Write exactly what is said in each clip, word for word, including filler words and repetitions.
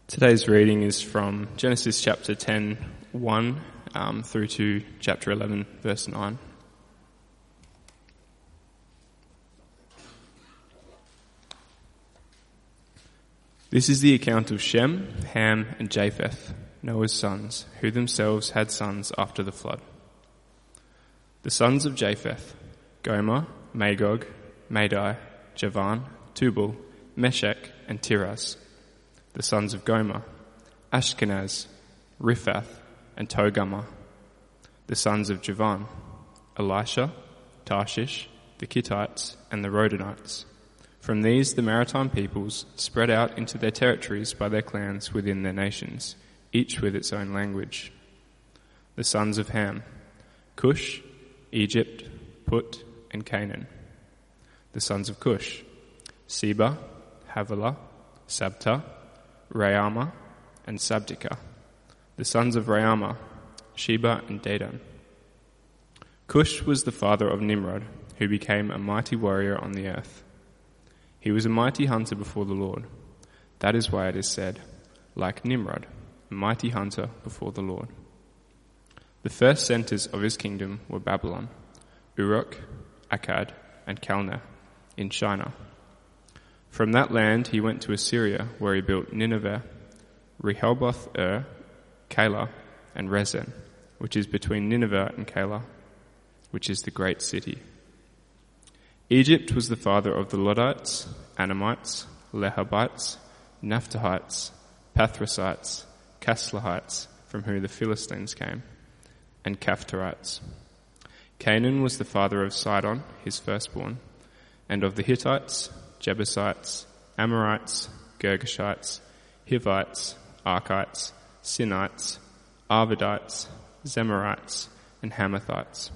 Today's reading is from Genesis chapter ten, one um, through to chapter eleven, verse nine. This is the account of Shem, Ham, and Japheth, Noah's sons, who themselves had sons after the flood. The sons of Japheth: Gomer, Magog, Madai, Javan, Tubal, Meshech, and Tiras. The sons of Gomer: Ashkenaz, Riphath, and Togarmah. The sons of Javan: Elisha, Tarshish, the Kittites, and the Rodanites. From these the maritime peoples spread out into their territories by their clans within their nations, each with its own language. The sons of Ham: Cush, Egypt, Put, and Canaan. The sons of Cush: Seba, Havilah, Sabta, Raama, and Sabtika. The sons of Raama: Sheba and Dedan. Cush was the father of Nimrod, who became a mighty warrior on the earth. He was a mighty hunter before the Lord. That is why it is said, like Nimrod, a mighty hunter before the Lord. The first centers of his kingdom were Babylon, Uruk, Akkad, and Calneh in Shinar. From that land he went to Assyria, where he built Nineveh, Rehoboth-er, Calah, and Resen, which is between Nineveh and Calah, which is the great city. Egypt was the father of the Lodites, Anamites, Lehabites, Naphtuhites, Pathrasites, Caslahites, from whom the Philistines came, and Caphtorites. Canaan was the father of Sidon, his firstborn, and of the Hittites, Jebusites, Amorites, Girgashites, Hivites, Archites, Sinites, Arvadites, Zemarites, and Hamathites.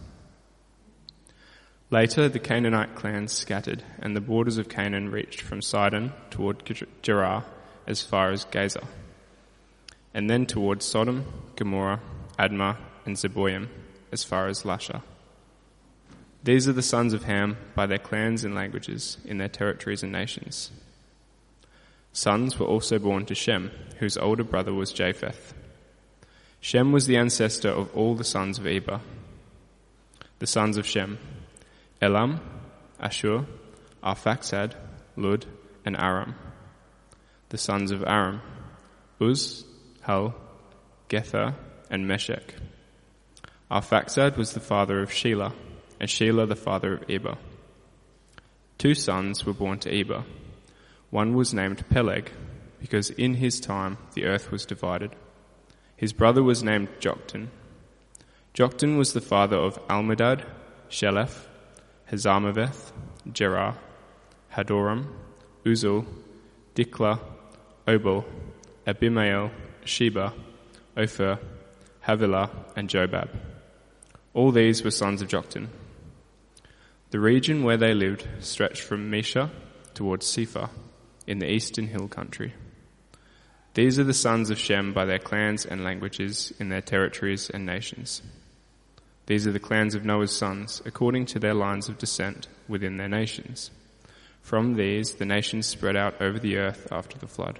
Later the Canaanite clans scattered, and the borders of Canaan reached from Sidon toward Gerar as far as Gaza, and then toward Sodom, Gomorrah, Admah, and Zeboim as far as Lasha. These are the sons of Ham by their clans and languages, in their territories and nations. Sons were also born to Shem, whose older brother was Japheth. Shem was the ancestor of all the sons of Eber. The sons of Shem: Elam, Ashur, Arphaxad, Lud, and Aram. The sons of Aram: Uz, Hul, Gether, and Meshech. Arphaxad was the father of Shelah, and Shelah the father of Eber. Two sons were born to Eber. One was named Peleg, because in his time the earth was divided. His brother was named Joktan. Joktan was the father of Almodad, Sheleph, Hazarmaveth, Jerah, Hadoram, Uzal, Diklah, Obal, Abimael, Sheba, Ophir, Havilah, and Jobab. All these were sons of Joktan. The region where they lived stretched from Mesha towards Sephar in the eastern hill country. These are the sons of Shem by their clans and languages, in their territories and nations. These are the clans of Noah's sons, according to their lines of descent within their nations. From these the nations spread out over the earth after the flood.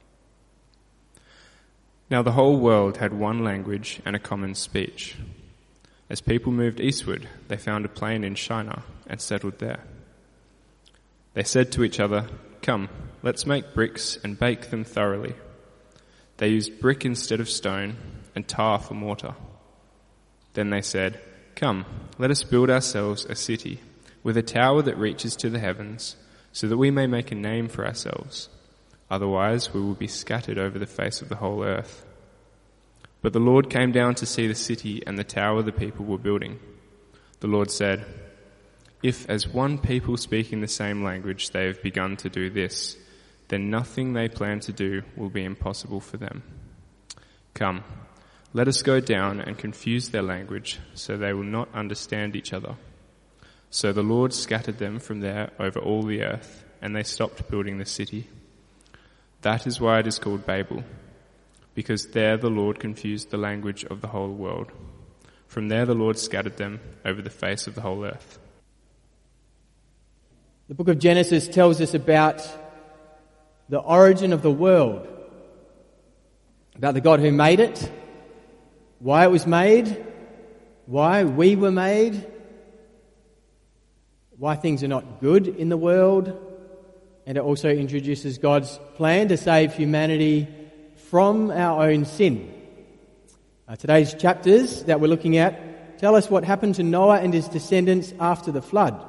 Now the whole world had one language and a common speech. As people moved eastward, they found a plain in Shinar and settled there. They said to each other, "Come, let's make bricks and bake them thoroughly." They used brick instead of stone and tar for mortar. Then they said, "Come, let us build ourselves a city with a tower that reaches to the heavens, so that we may make a name for ourselves. Otherwise we will be scattered over the face of the whole earth." But the Lord came down to see the city and the tower the people were building. The Lord said, "If as one people speaking the same language they have begun to do this, then nothing they plan to do will be impossible for them. Come, let us go down and confuse their language, so they will not understand each other." So the Lord scattered them from there over all the earth, and they stopped building the city. That is why it is called Babel, because there the Lord confused the language of the whole world. From there the Lord scattered them over the face of the whole earth. The book of Genesis tells us about the origin of the world. about the God who made it, why it was made, why we were made, why things are not good in the world, and it also introduces God's plan to save humanity from our own sin. Uh, today's chapters that we're looking at tell us what happened to Noah and his descendants after the flood.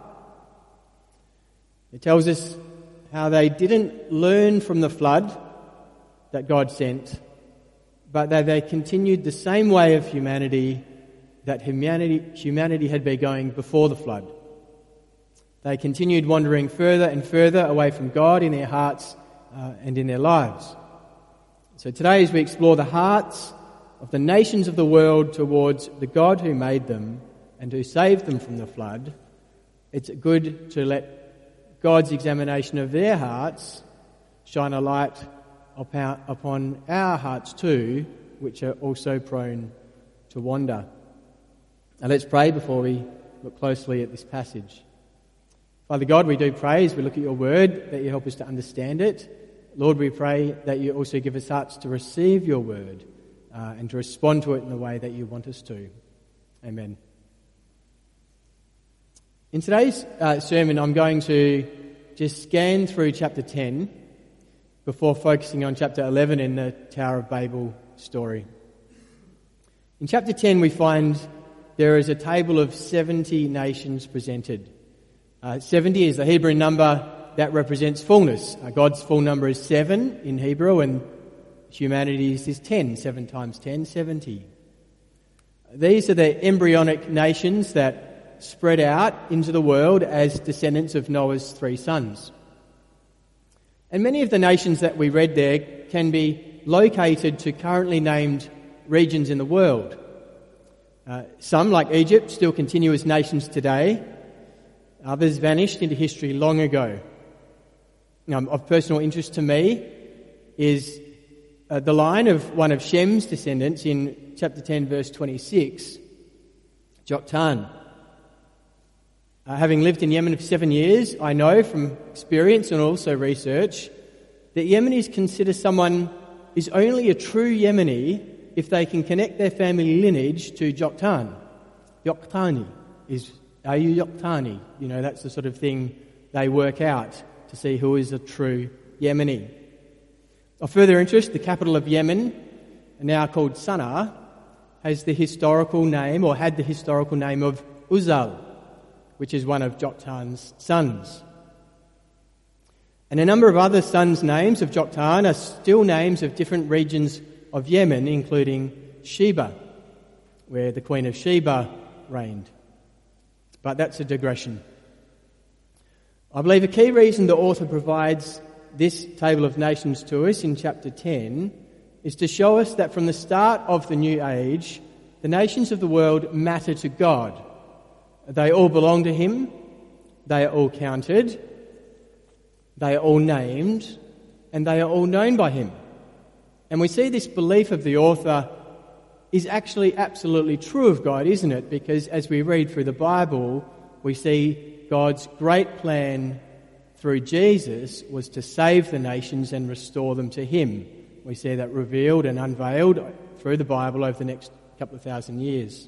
It tells us how they didn't learn from the flood that God sent, but that they continued the same way of humanity that humanity, humanity had been going before the flood. They continued wandering further and further away from God in their hearts uh, and in their lives. So today, as we explore the hearts of the nations of the world towards the God who made them and who saved them from the flood, it's good to let God's examination of their hearts shine a light upon our hearts too, which are also prone to wander. Now let's pray before we look closely at this passage. Father God, we do pray as we look at your word that you help us to understand it. Lord, we pray that you also give us hearts to receive your word uh, and to respond to it in the way that you want us to. Amen. In today's uh, sermon, I'm going to just scan through chapter ten before focusing on chapter eleven in the Tower of Babel story. In chapter ten, we find there is a table of seventy nations presented. Uh, seventy is the Hebrew number that represents fullness. Uh, God's full number is seven in Hebrew, and humanity's is ten. Seven times ten, seventy. These are the embryonic nations that spread out into the world as descendants of Noah's three sons. And many of the nations that we read there can be located to currently named regions in the world. Uh, some, like Egypt, still continue as nations today. Others vanished into history long ago. Um, of personal interest to me is uh, the line of one of Shem's descendants in chapter ten, verse twenty-six, Joktan. Uh, having lived in Yemen for seven years, I know from experience and also research that Yemenis consider someone is only a true Yemeni if they can connect their family lineage to Joktan. Yoktani is, are you Yoktani? You know, that's the sort of thing they work out to see who is a true Yemeni. Of further interest, the capital of Yemen, now called Sana'a, has the historical name, or had the historical name of Uzal, which is one of Joktan's sons. And a number of other sons' names of Joktan are still names of different regions of Yemen, including Sheba, where the Queen of Sheba reigned. But that's a digression. I believe a key reason the author provides this table of nations to us in chapter ten is to show us that from the start of the new age, the nations of the world matter to God. They all belong to him, they are all counted, they are all named, and they are all known by him. And we see this belief of the author is actually absolutely true of God, isn't it? Because as we read through the Bible, we see God's great plan through Jesus was to save the nations and restore them to him. We see that revealed and unveiled through the Bible over the next couple of thousand years.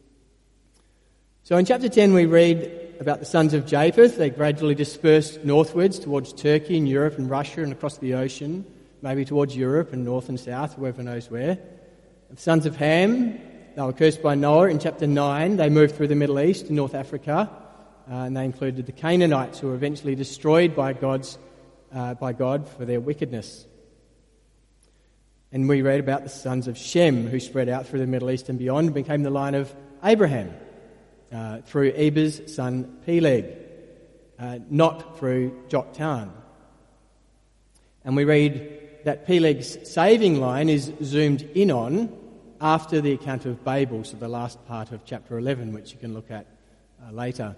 So in chapter ten we read about the sons of Japheth. They gradually dispersed northwards towards Turkey and Europe and Russia and across the ocean, maybe towards Europe and north and south, whoever knows where. The sons of Ham, they were cursed by Noah in chapter nine. They moved through the Middle East and North Africa, uh, and they included the Canaanites, who were eventually destroyed by God's uh, by God for their wickedness. And we read about the sons of Shem, who spread out through the Middle East and beyond and became the line of Abraham uh, through Eber's son Peleg, uh, not through Joktan. And we read that Peleg's saving line is zoomed in on after the account of Babel, so the last part of chapter eleven, which you can look at uh, later.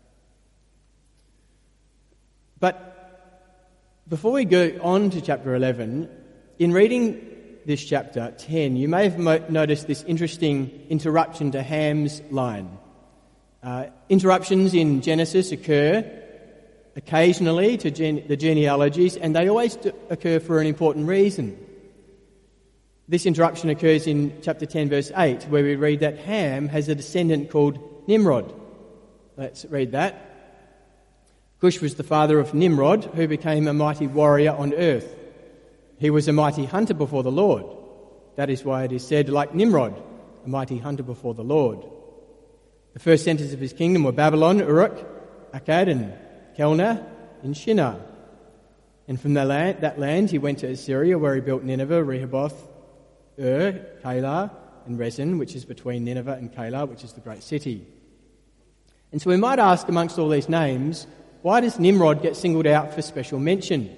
But before we go on to chapter eleven, in reading this chapter ten, you may have mo- noticed this interesting interruption to Ham's line. Uh, interruptions in Genesis occur occasionally to gene- the genealogies, and they always do occur for an important reason. This interruption occurs in chapter ten, verse eight, where we read that Ham has a descendant called Nimrod. Let's read that. Cush was the father of Nimrod, who became a mighty warrior on earth. He was a mighty hunter before the Lord. That is why it is said, like Nimrod, a mighty hunter before the Lord. The first centres of his kingdom were Babylon, Uruk, Akkad, and Calneh, and Shinar. And from the land, that land he went to Assyria, where he built Nineveh, Rehoboth, Ur, Calah, and Rezin, which is between Nineveh and Calah, which is the great city. And so we might ask, amongst all these names, why does Nimrod get singled out for special mention?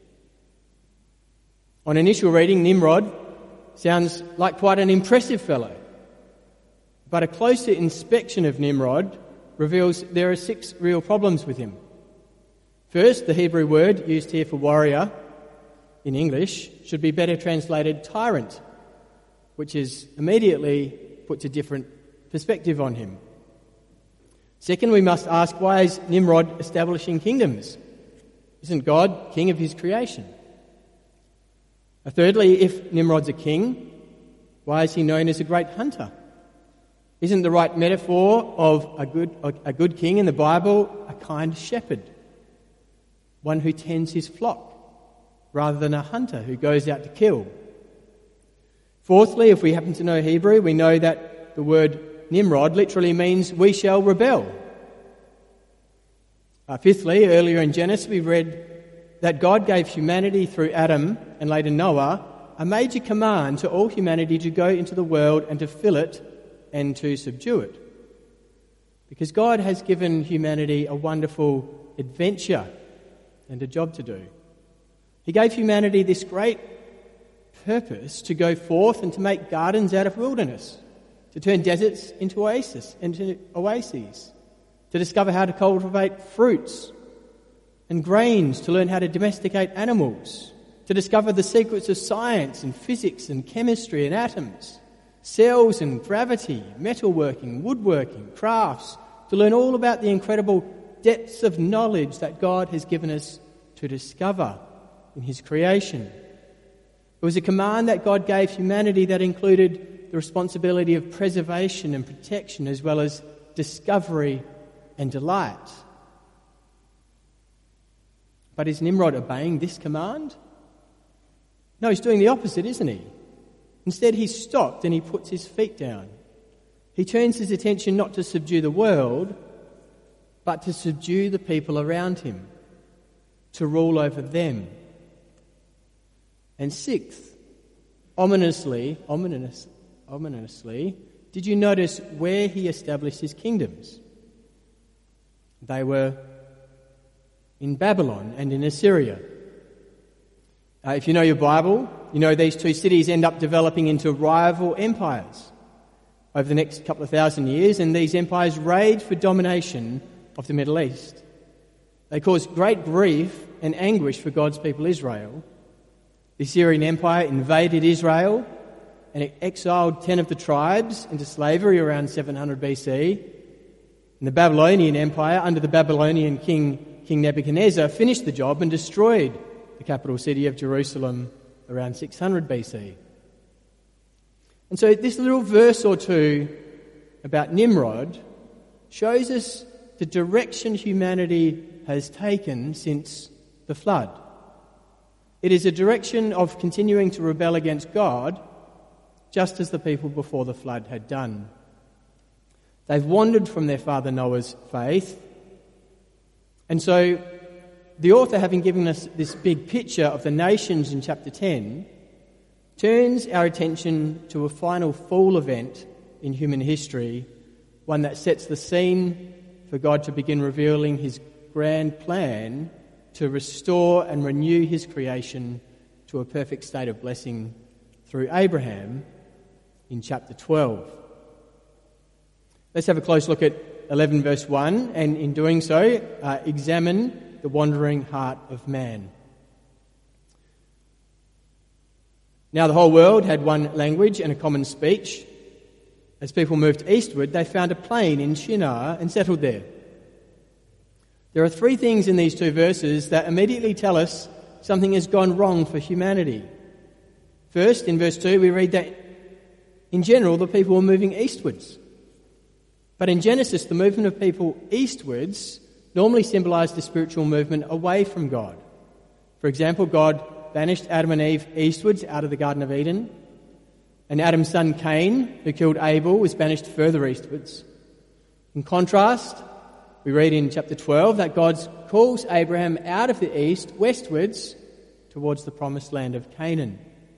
On initial reading, Nimrod sounds like quite an impressive fellow. But a closer inspection of Nimrod reveals there are six real problems with him. First, the Hebrew word used here for warrior in English should be better translated tyrant, which is immediately puts a different perspective on him. Second, we must ask, why is Nimrod establishing kingdoms? Isn't God king of his creation? Thirdly, if Nimrod's a king, why is he known as a great hunter? Isn't the right metaphor of a good, a good king in the Bible a kind shepherd? One who tends his flock, rather than a hunter who goes out to kill. Fourthly, if we happen to know Hebrew, we know that the word Nimrod literally means we shall rebel. Uh, fifthly, earlier in Genesis we read that God gave humanity through Adam and later Noah a major command to all humanity to go into the world and to fill it and to subdue it. Because God has given humanity a wonderful adventure and a job to do. He gave humanity this great purpose to go forth and to make gardens out of wilderness, to turn deserts into oases, into oases, to discover how to cultivate fruits and grains, to learn how to domesticate animals, to discover the secrets of science and physics and chemistry and atoms, cells and gravity, metalworking, woodworking, crafts, to learn all about the incredible depths of knowledge that God has given us to discover in his creation. It was a command that God gave humanity that included the responsibility of preservation and protection, as well as discovery and delight. But is Nimrod obeying this command? No, he's doing the opposite, isn't he? Instead, he's stopped and he puts his feet down. He turns his attention not to subdue the world, but to subdue the people around him, to rule over them. And sixth, ominously, ominous, ominously, did you notice where he established his kingdoms? They were in Babylon and in Assyria. Uh, if you know your Bible, you know these two cities end up developing into rival empires over the next couple of thousand years, and these empires rage for domination of the Middle East. They cause great grief and anguish for God's people Israel. The Assyrian Empire invaded Israel and it exiled ten of the tribes into slavery around seven hundred B C. And the Babylonian Empire, under the Babylonian king, King Nebuchadnezzar, finished the job and destroyed the capital city of Jerusalem around six hundred B C. And so this little verse or two about Nimrod shows us the direction humanity has taken since the flood. It is a direction of continuing to rebel against God, just as the people before the flood had done. They've wandered from their father Noah's faith. And so the author, having given us this big picture of the nations in chapter ten, turns our attention to a final fall event in human history, one that sets the scene for God to begin revealing his grand plan to restore and renew his creation to a perfect state of blessing through Abraham in chapter twelve. Let's have a close look at eleven verse one, and in doing so, uh, examine the wandering heart of man. Now the whole world had one language and a common speech. As people moved eastward, they found a plain in Shinar and settled there. There are three things in these two verses that immediately tell us something has gone wrong for humanity. First, in verse two, we read that in general the people were moving eastwards. But in Genesis, the movement of people eastwards normally symbolised the spiritual movement away from God. For example, God banished Adam and Eve eastwards out of the Garden of Eden, and Adam's son Cain, who killed Abel, was banished further eastwards. In contrast, we read in chapter twelve that God calls Abraham out of the east, westwards, towards the promised land of Canaan.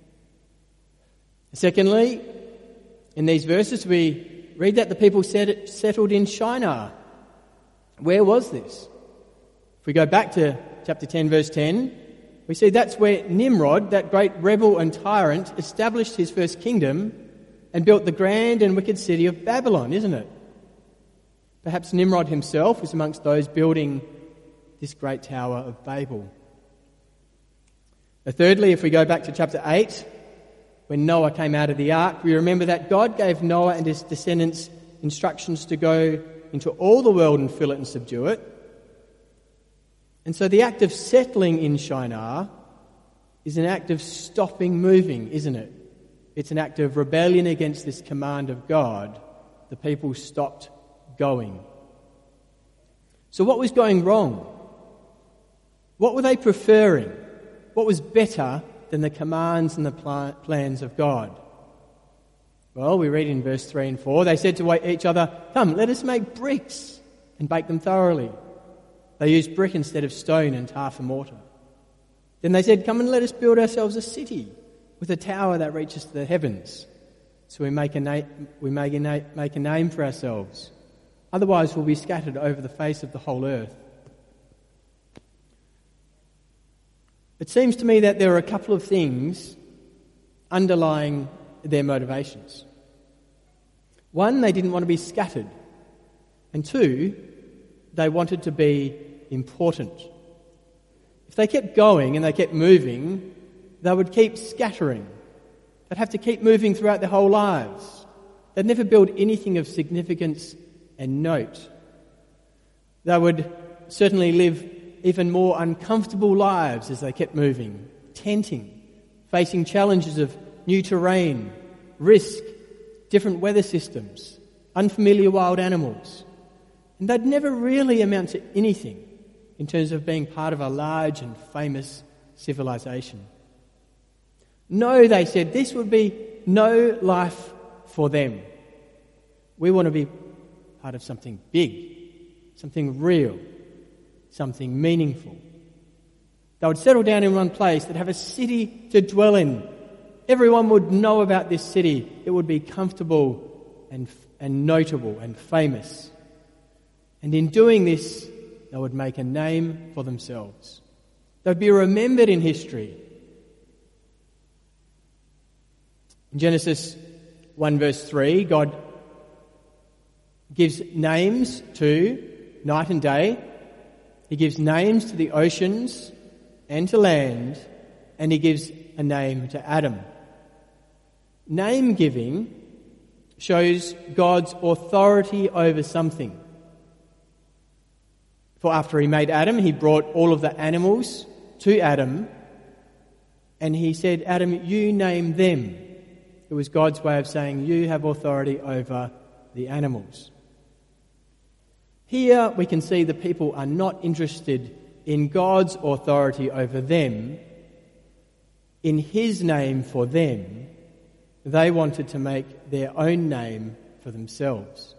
Secondly, in these verses we read that the people settled in Shinar. Where was this? If we go back to chapter ten, verse ten, we see that's where Nimrod, that great rebel and tyrant, established his first kingdom and built the grand and wicked city of Babylon, isn't it? Perhaps Nimrod himself was amongst those building this great tower of Babel. Now, thirdly, if we go back to chapter eight, when Noah came out of the ark, we remember that God gave Noah and his descendants instructions to go into all the world and fill it and subdue it. And so the act of settling in Shinar is an act of stopping moving, isn't it? It's an act of rebellion against this command of God. The people stopped going. So what was going wrong? What were they preferring? What was better than the commands and the pl- plans of God? Well, we read in verse three and four, they said to each other, "Come, let us make bricks and bake them thoroughly." They used brick instead of stone and tar for mortar. Then they said, "Come and let us build ourselves a city with a tower that reaches to the heavens, so we make a na- we make a, na- make a name for ourselves. Otherwise we'll be scattered over the face of the whole earth." It seems to me that there are a couple of things underlying their motivations. One, they didn't want to be scattered. And two, they wanted to be important. If they kept going and they kept moving, they would keep scattering. They'd have to keep moving throughout their whole lives. They'd never build anything of significance and note. They would certainly live even more uncomfortable lives as they kept moving, tenting, facing challenges of new terrain, risk, different weather systems, unfamiliar wild animals. And they'd never really amount to anything in terms of being part of a large and famous civilization. No, they said, this would be no life for them. We want to be part of something big, something real, something meaningful. They would settle down in one place. They'd have a city to dwell in. Everyone would know about this city. It would be comfortable and, and notable and famous. And in doing this, they would make a name for themselves. They'd be remembered in history. In Genesis one verse three, God gives names to night and day. He gives names to the oceans and to land, and he gives a name to Adam. Name giving shows God's authority over something. For after he made Adam, he brought all of the animals to Adam, and he said, "Adam, you name them." It was God's way of saying, you have authority over the animals. Here we can see the people are not interested in God's authority over them. In his name for them, they wanted to make their own name for themselves.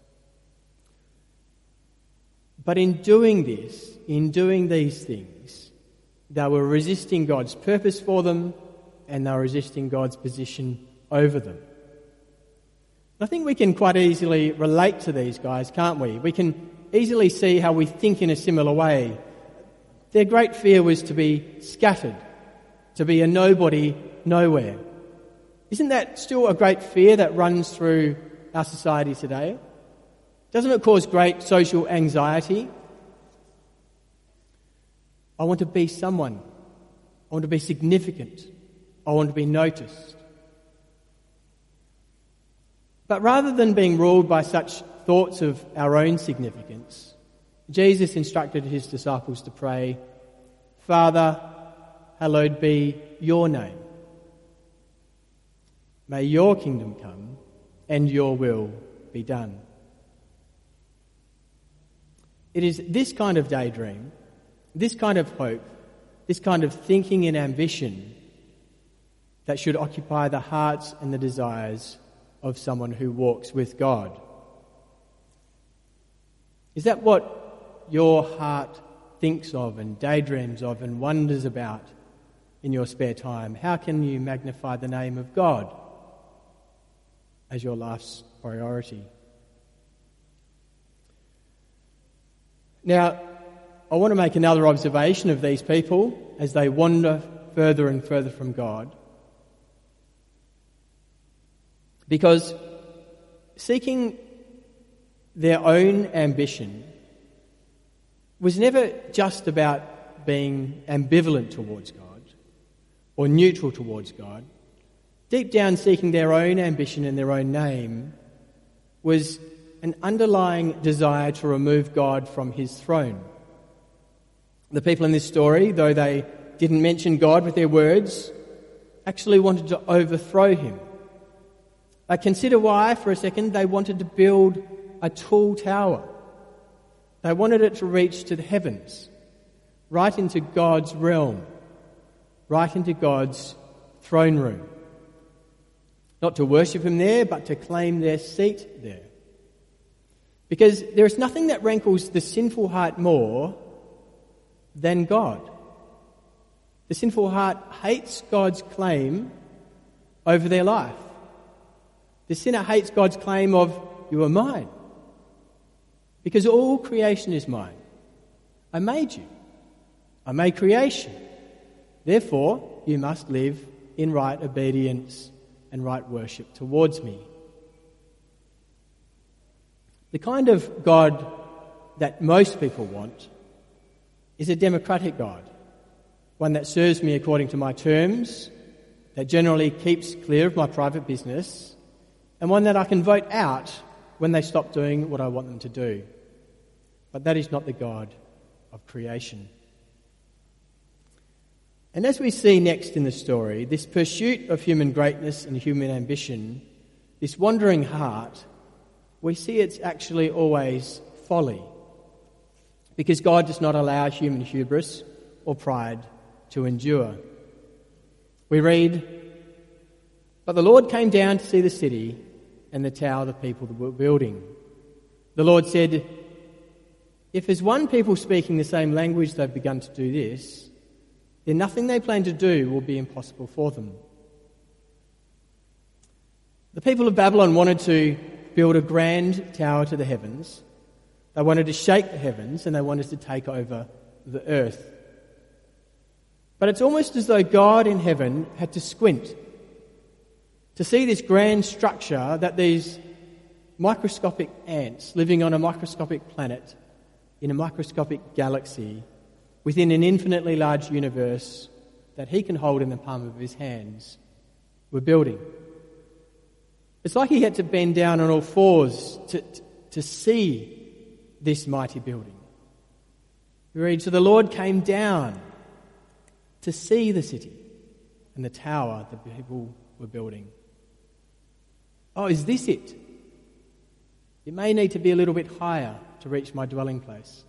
But in doing this, in doing these things, they were resisting God's purpose for them, and they were resisting God's position over them. I think we can quite easily relate to these guys, can't we? We can easily see how we think in a similar way. Their great fear was to be scattered, to be a nobody nowhere. Isn't that still a great fear that runs through our society today? Doesn't it cause great social anxiety? I want to be someone. I want to be significant. I want to be noticed. But rather than being ruled by such thoughts of our own significance, Jesus instructed his disciples to pray, "Father, hallowed be your name." May your kingdom come and your will be done. It is this kind of daydream, this kind of hope, this kind of thinking and ambition that should occupy the hearts and the desires of someone who walks with God. Is that what your heart thinks of and daydreams of and wonders about in your spare time? How can you magnify the name of God as your life's priority? Now, I want to make another observation of these people as they wander further and further from God. Because seeking their own ambition was never just about being ambivalent towards God or neutral towards God. Deep down, seeking their own ambition and their own name was an underlying desire to remove God from his throne. The people in this story, though they didn't mention God with their words, actually wanted to overthrow him. Uh, consider why, for a second, they wanted to build a tall tower. They wanted it to reach to the heavens, right into God's realm, right into God's throne room. Not to worship him there, but to claim their seat there. Because there is nothing that rankles the sinful heart more than God. The sinful heart hates God's claim over their life. The sinner hates God's claim of, you are mine. Because all creation is mine. I made you. I made creation. Therefore, you must live in right obedience and right worship towards me. The kind of God that most people want is a democratic God, one that serves me according to my terms, that generally keeps clear of my private business, and one that I can vote out when they stop doing what I want them to do. But that is not the God of creation. And as we see next in the story, this pursuit of human greatness and human ambition, this wandering heart, we see it's actually always folly. Because God does not allow human hubris or pride to endure. We read, "But the Lord came down to see the city and the tower the people were building. The Lord said, if as one people speaking the same language they've begun to do this, then nothing they plan to do will be impossible for them." The people of Babylon wanted to build a grand tower to the heavens. They wanted to shake the heavens and they wanted to take over the earth. But it's almost as though God in heaven had to squint to see this grand structure that these microscopic ants living on a microscopic planet in a microscopic galaxy within an infinitely large universe that he can hold in the palm of his hands were building. It's like he had to bend down on all fours to, to, to see this mighty building. We read, "So the Lord came down to see the city and the tower the people were building." Oh, is this it? It may need to be a little bit higher to reach my dwelling place.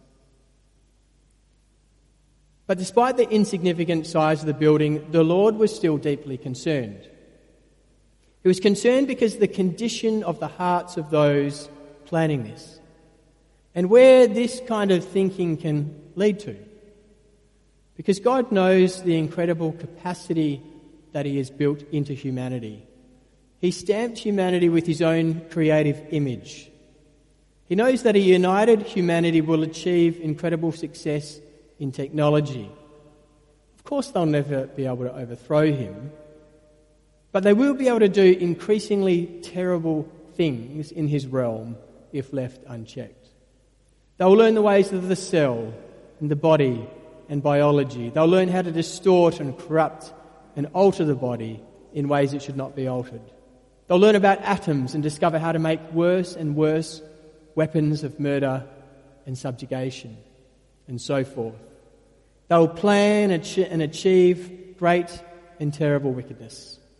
But despite the insignificant size of the building, the Lord was still deeply concerned. He was concerned because of the condition of the hearts of those planning this, and where this kind of thinking can lead to. Because God knows the incredible capacity that he has built into humanity. He stamped humanity with his own creative image. He knows that a united humanity will achieve incredible success in technology. Of course, they'll never be able to overthrow him, but they will be able to do increasingly terrible things in his realm if left unchecked. They'll learn the ways of the cell and the body and biology. They'll learn how to distort and corrupt and alter the body in ways it should not be altered. They'll learn about atoms and discover how to make worse and worse weapons of murder and subjugation, and so forth. They'll plan and achieve great and terrible wickedness.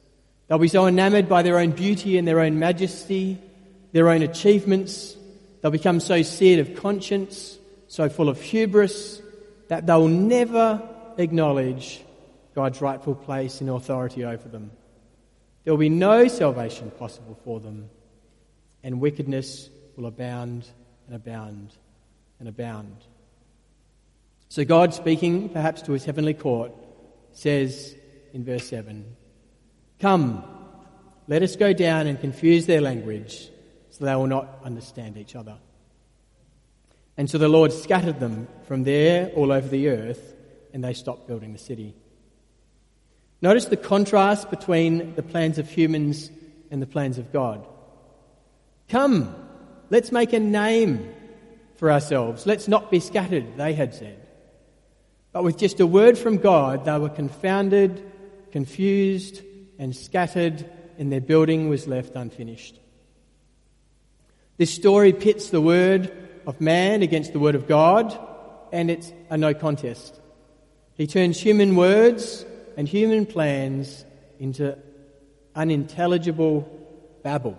They'll be so enamoured by their own beauty and their own majesty, their own achievements. They'll become so seared of conscience, so full of hubris, that they'll never acknowledge God's rightful place and authority over them. There will be no salvation possible for them, and wickedness will abound and abound and abound. So God, speaking perhaps to his heavenly court, says in verse seven, "Come, let us go down and confuse their language, so they will not understand each other." And so the Lord scattered them from there all over the earth, and they stopped building the city. Notice the contrast between the plans of humans and the plans of God. "Come, let's make a name for ourselves. Let's not be scattered," they had said. But with just a word from God, they were confounded, confused, and scattered, and their building was left unfinished. This story pits the word of man against the word of God, and it's a no contest. He turns human words and human plans into unintelligible babble.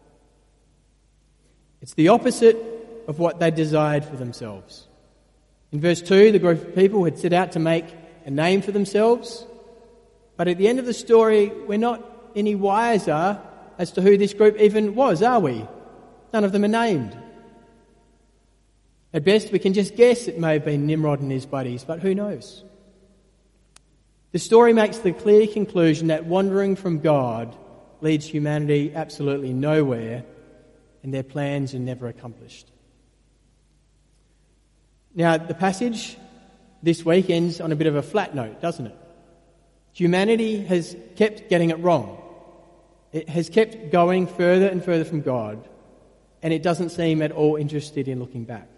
It's the opposite of what they desired for themselves. In verse two, the group of people had set out to make a name for themselves, but at the end of the story, we're not any wiser as to who this group even was, are we? None of them are named. At best, we can just guess it may have been Nimrod and his buddies, but who knows? The story makes the clear conclusion that wandering from God leads humanity absolutely nowhere, and their plans are never accomplished. Now, the passage this week ends on a bit of a flat note, doesn't it? Humanity has kept getting it wrong. It has kept going further and further from God, and it doesn't seem at all interested in looking back.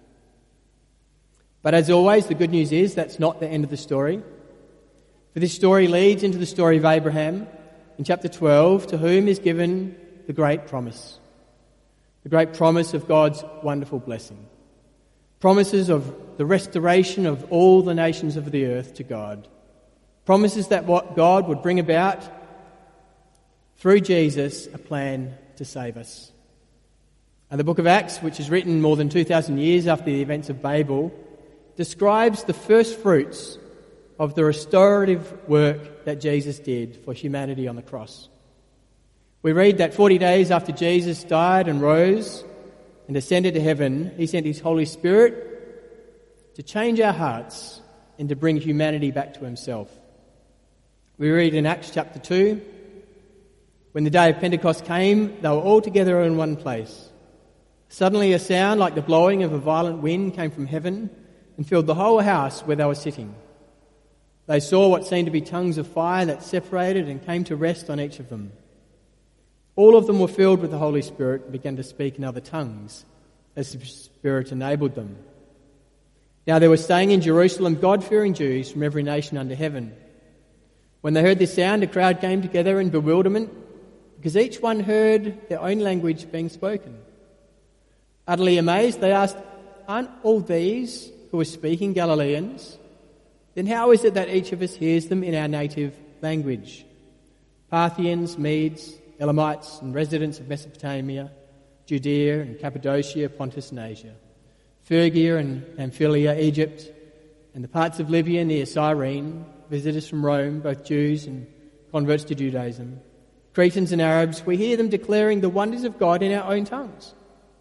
But as always, the good news is that's not the end of the story. For this story leads into the story of Abraham in chapter twelve, to whom is given the great promise. The great promise of God's wonderful blessing. Promises of the restoration of all the nations of the earth to God. Promises that what God would bring about through Jesus, a plan to save us. And the book of Acts, which is written more than two thousand years after the events of Babel, describes the first fruits of the restorative work that Jesus did for humanity on the cross. We read that forty days after Jesus died and rose and ascended to heaven, he sent his Holy Spirit to change our hearts and to bring humanity back to himself. We read in Acts chapter two, when the day of Pentecost came, they were all together in one place. Suddenly a sound like the blowing of a violent wind came from heaven and filled the whole house where they were sitting. They saw what seemed to be tongues of fire that separated and came to rest on each of them. All of them were filled with the Holy Spirit and began to speak in other tongues as the Spirit enabled them. Now there were staying in Jerusalem God-fearing Jews from every nation under heaven. When they heard this sound, a crowd came together in bewilderment because each one heard their own language being spoken. Utterly amazed, they asked, "Aren't all these who are speaking Galileans? Then how is it that each of us hears them in our native language? Parthians, Medes, Elamites, and residents of Mesopotamia, Judea and Cappadocia, Pontus and Asia, Phrygia and Pamphylia, Egypt, and the parts of Libya near Cyrene, visitors from Rome, both Jews and converts to Judaism, Cretans and Arabs, we hear them declaring the wonders of God in our own tongues."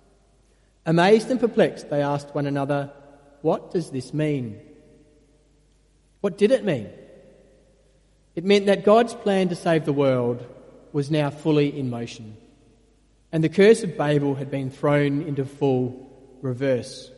Amazed and perplexed, they asked one another, "What does this mean?" What did it mean? It meant that God's plan to save the world was now fully in motion, and the curse of Babel had been thrown into full reverse.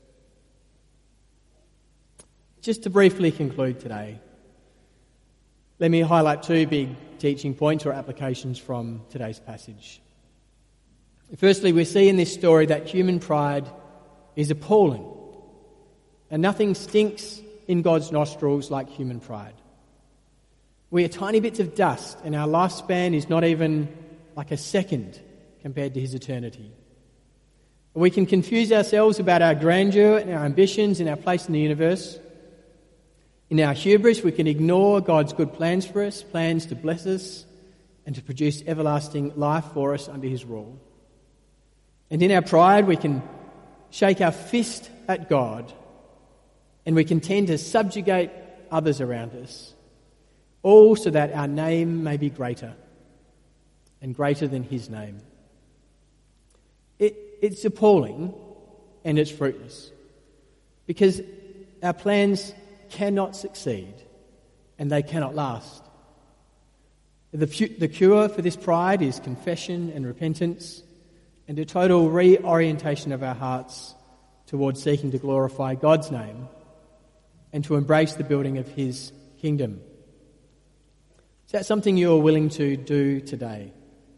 Just to briefly conclude today, let me highlight two big teaching points or applications from today's passage. Firstly, we see in this story that human pride is appalling, and nothing stinks in God's nostrils like human pride. We are tiny bits of dust, and our lifespan is not even like a second compared to his eternity. We can confuse ourselves about our grandeur and our ambitions and our place in the universe. In our hubris, we can ignore God's good plans for us, plans to bless us, and to produce everlasting life for us under his rule. And in our pride, we can shake our fist at God, and we can tend to subjugate others around us, all so that our name may be greater and greater than his name. It, it's appalling and it's fruitless, because our plans cannot succeed and they cannot last. The, the cure for this pride is confession and repentance, and a total reorientation of our hearts towards seeking to glorify God's name and to embrace the building of his kingdom. Is that something you're willing to do today?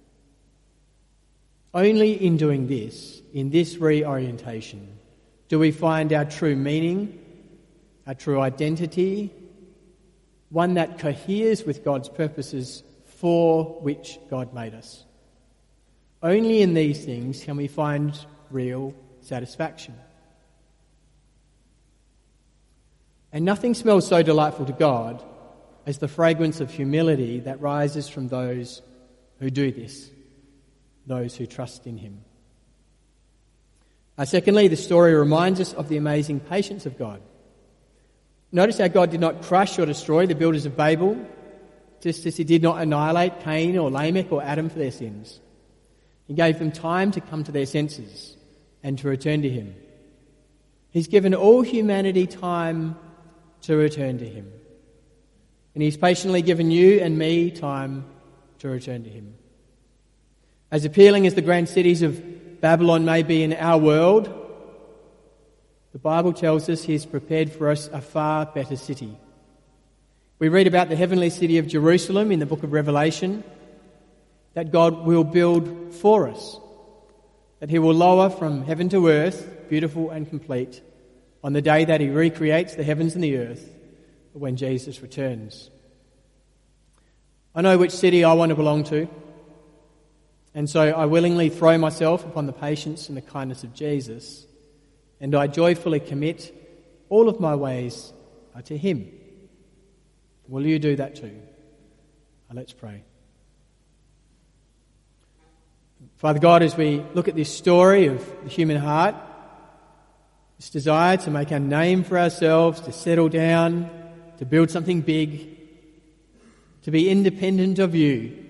Only in doing this, in this reorientation, do we find our true meaning, our true identity, one that coheres with God's purposes for which God made us. Only in these things can we find real satisfaction. And nothing smells so delightful to God as the fragrance of humility that rises from those who do this, those who trust in him. Uh, secondly, the story reminds us of the amazing patience of God. Notice how God did not crush or destroy the builders of Babel, just as he did not annihilate Cain or Lamech or Adam for their sins. He gave them time to come to their senses and to return to him. He's given all humanity time to return to him. And he's patiently given you and me time to return to him. As appealing as the grand cities of Babylon may be in our world, the Bible tells us he has prepared for us a far better city. We read about the heavenly city of Jerusalem in the book of Revelation, that God will build for us, that he will lower from heaven to earth, beautiful and complete, on the day that he recreates the heavens and the earth when Jesus returns. I know which city I want to belong to, and so I willingly throw myself upon the patience and the kindness of Jesus, and I joyfully commit all of my ways to him. Will you do that too? Let's pray. Father God, as we look at this story of the human heart, this desire to make a name for ourselves, to settle down, to build something big, to be independent of you,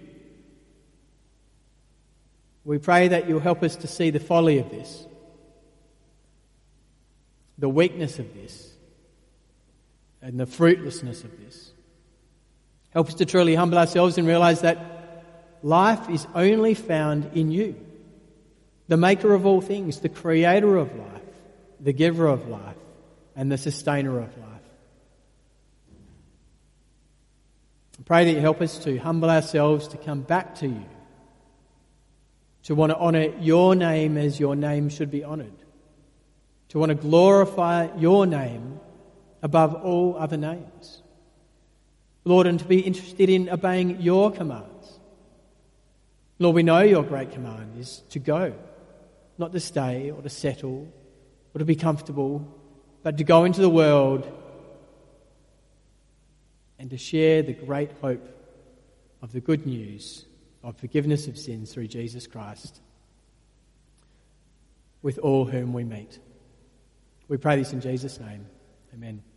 we pray that you'll help us to see the folly of this, the weakness of this, and the fruitlessness of this. Help us to truly humble ourselves and realise that life is only found in you, the maker of all things, the creator of life, the giver of life, and the sustainer of life. I pray that you help us to humble ourselves, to come back to you, to want to honour your name as your name should be honoured, to want to glorify your name above all other names. Lord, and to be interested in obeying your commands. Lord, we know your great command is to go, not to stay or to settle or to be comfortable, but to go into the world and to share the great hope of the good news of forgiveness of sins through Jesus Christ with all whom we meet. We pray this in Jesus' name. Amen.